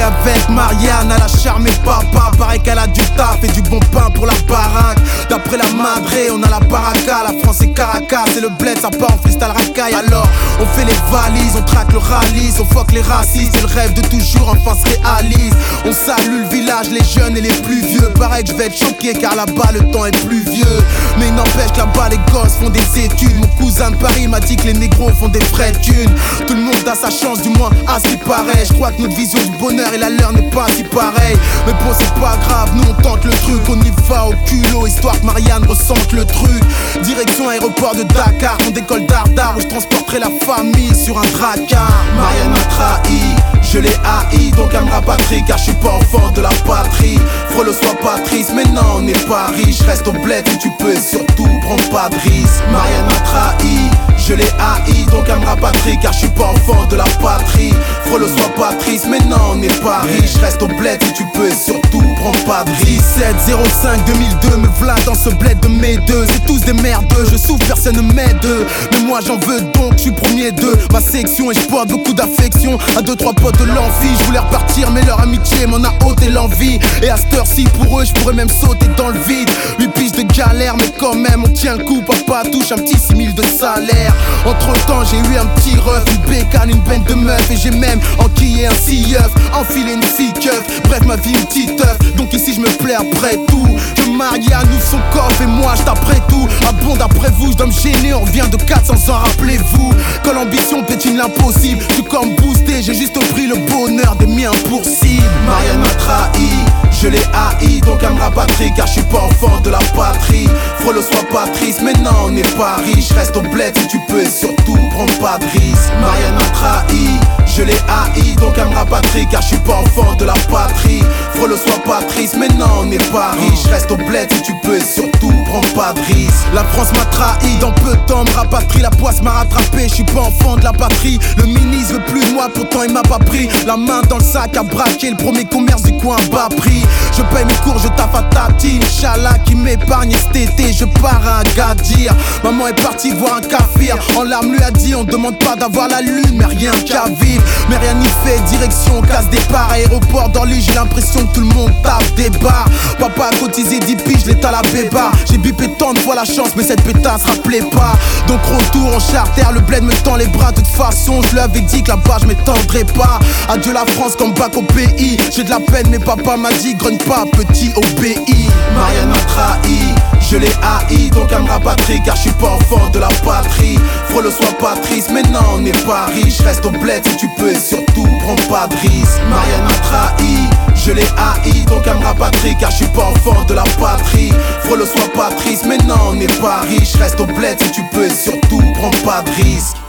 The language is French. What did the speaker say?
avec Marianne, elle a charmé papa. Paraît qu'elle a du taf et du bon pain pour la baraque. D'après la madré, on a la baraka. La France c'est Caracas, et le bled ça part en freestyle racaille. Alors on fait les valises, on traque le rallye, on fuck les racistes. Et le rêve de toujours enfin se réalise. On salue le village, les jeunes et les plus vieux. Pareil que je vais être choqué car là-bas le temps est plus vieux. Mais il n'empêche que là-bas les gosses font des études. Mon cousin de Paris m'a dit que les négros font des vraies thunes. Tout le monde a sa chance, du moins à ce qui paraît. Je crois que notre vision du bonheur et la leur n'est pas si pareille. Mais bon c'est pas grave, nous on tente le truc. On y va au culot, histoire que Marianne ressente le truc. Direction aéroport de Dakar, on décolle d'Ardar où je transporterai la famille sur un dracar. Marianne m'a trahi, je l'ai haï, donc elle me rapatrie car je suis pas enfant de la patrie. Frollo sois pas triste, mais non on n'est pas riche. Reste au bled si tu peux et surtout prends pas de risque. Marianne m'a trahi, je l'ai haï, donc elle me rapatrie car je suis pas enfant de la patrie. Frollo sois pas triste, mais non on n'est pas riche. Reste au bled si tu peux et surtout prends pas de risque. 17 05 2002, me v'là dans ce bled de mes deux. C'est tous des merdeux, je souffre, personne ne m'aide. Mais moi j'en veux donc, je suis premier de ma section. Et je porte beaucoup d'affection à 2-3 potes de l'amphi. Je voulais repartir mais leur amitié m'en a ôté l'envie. Et à cette heure-ci pour eux je pourrais même sauter dans le vide. 8 piges de galère mais quand même on tient le coup. Papa touche un petit 6000 de salaire. Entre temps j'ai eu un petit ref, une bécane, une benne de meuf. Et j'ai même enquillé un scie-œuf, enfilé une fille keuf. Bref ma vie une petite œuf, donc ici je me plais après tout. Que Marianne ouvre son coffre et moi je t'apprête tout. Ah bon d'après vous je dois me gêner, on revient de 400 ans, rappelez-vous. Quand l'ambition pétine l'impossible, je suis comme boosté, j'ai juste pris le bonheur des miens pour cible. Marianne m'a trahi, je l'ai haï, donc elle me rapatrie car je suis pas enfant de la patrie. Frollo sois pas triste, mais non on n'est pas riche. Reste au bled si tu peux et surtout prends pas de risque. Marianne m'a trahi, je l'ai haï, donc elle me rapatrie car je suis pas enfant de la patrie. Frollo sois pas triste, mais non on n'est pas riche. Reste au bled si tu peux et surtout prends pas de risque. La France m'a trahi, dans peu de temps me rapatrie. La poisse m'a rattrapé, je suis pas enfant de la patrie. Le ministre veut plus de moi, pourtant il m'a pas pris la main dans le sac à braquer le premier commerce du coin à bas prix. Je paye mes cours, je taffe à Tati, Inch'Allah qui m'épargne. Et cet été je pars à Agadir. Maman est partie voir un kafir, en larmes lui a dit on demande pas d'avoir la lune mais rien qu'à vivre. Mais rien n'y fait, direction casse départ. Aéroport d'Orly, j'ai l'impression que tout le monde tape des bars. Papa a cotisé 10 piges, l'état la béba. J'ai bipé tant de fois la chance mais cette pétasse rappelait pas. Donc retour en charter, le bled me tend les bras. De toute façon je lui avais dit que là-bas je m'étendrais pas. Adieu la France comme bac au pays. J'ai de la peine mais papa m'a dit grogne pas petit obéis. Marianne m'a trahi, je l'ai haï, donc elle me rapatrie car je suis pas enfant de la patrie. Frollo sois pas triste, mais non on n'est pas riche. Reste au bled si tu peux et surtout prends pas de risque. Marianne m'a trahi, je l'ai haï, donc elle me rapatrie car je suis pas enfant de la patrie. Frollo sois pas triste, mais non on n'est pas riche. Reste au bled si tu peux et surtout prends pas de risque.